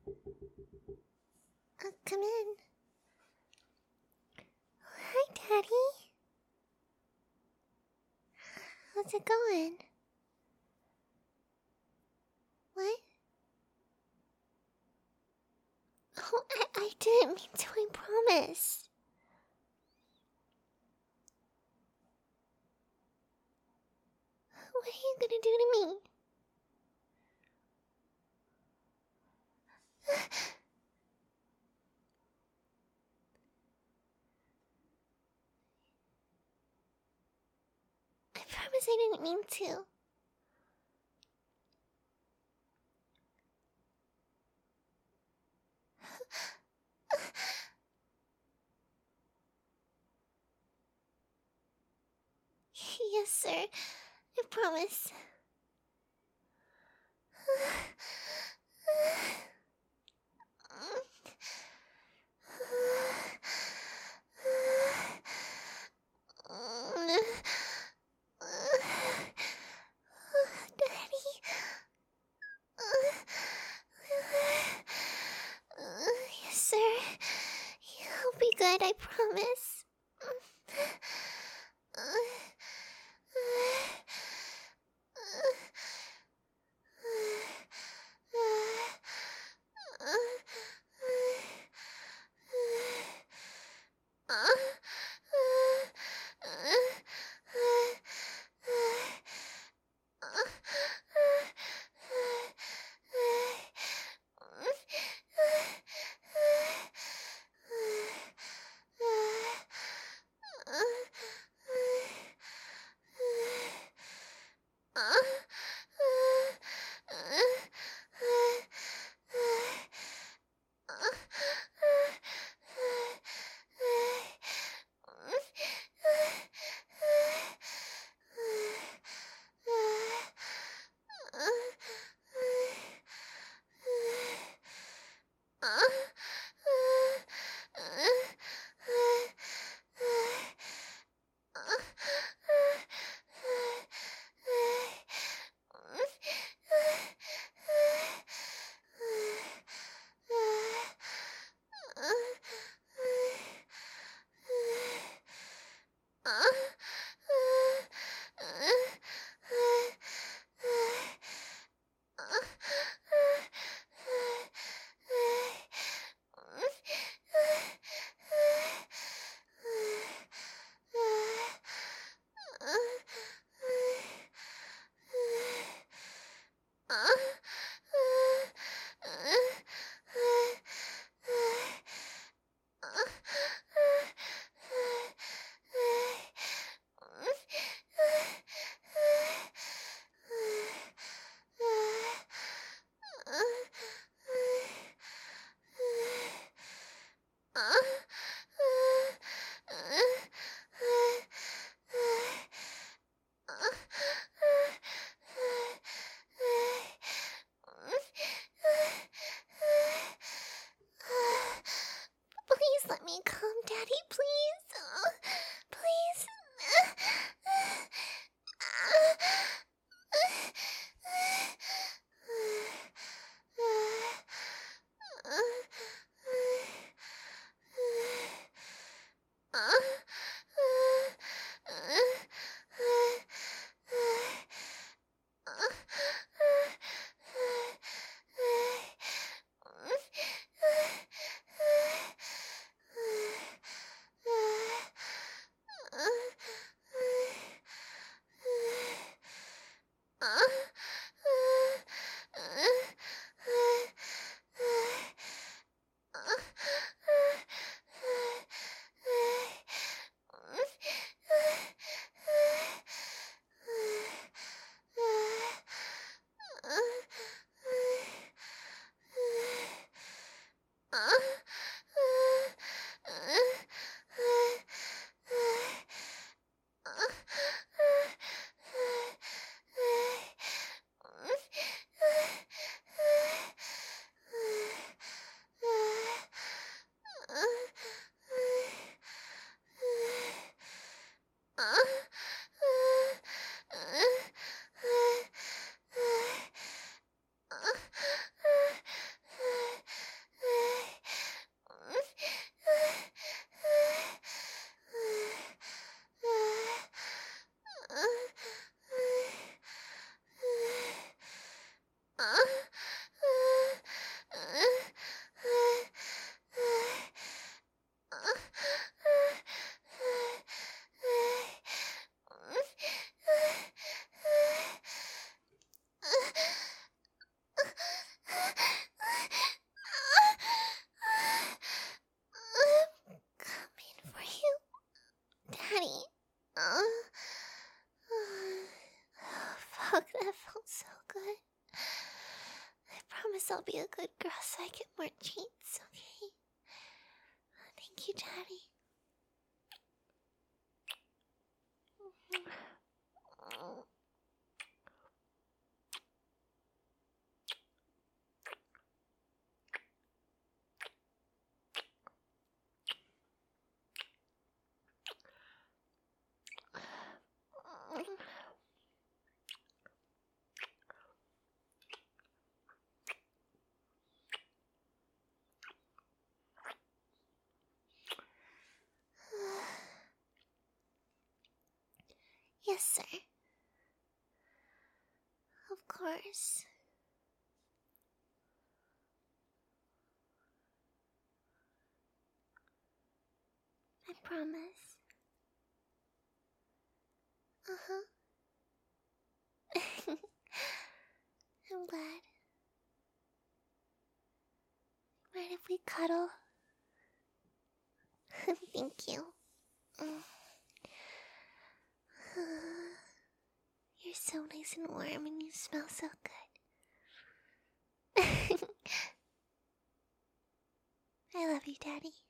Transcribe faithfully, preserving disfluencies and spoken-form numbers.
Uh, come in. Hi, Daddy. How's it going? What? Oh, I, I didn't mean to, I promise. What are you gonna do to me? I promise I didn't mean to. Yes, sir. I promise. Daddy. Yes, sir. You'll be good, I promise. Please let me come, Daddy, please. Uh, please. promise I'll be a good girl so I get more treats, okay? Thank you, Daddy. Yes, sir. Of course. I promise. Uh-huh. I'm glad. Mind if we cuddle? Thank you. You're so nice and warm and you smell so good. I love you, Daddy.